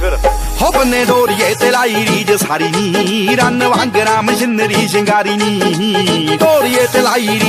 ਹੋ ਬੰਨੇ ਡੋਰੀਏ ਤੇ ਲਾਈ ਰੀਜ ਸਾਰੀ ਨੀ ਰੰਨ ਵਾਂਗਰਾ ਮਸ਼ੀਨਰੀ ਸ਼ਿੰਗਾਰੀ ਨੀ ਡੋਰੀਏ ਤੇ ਲਾਈ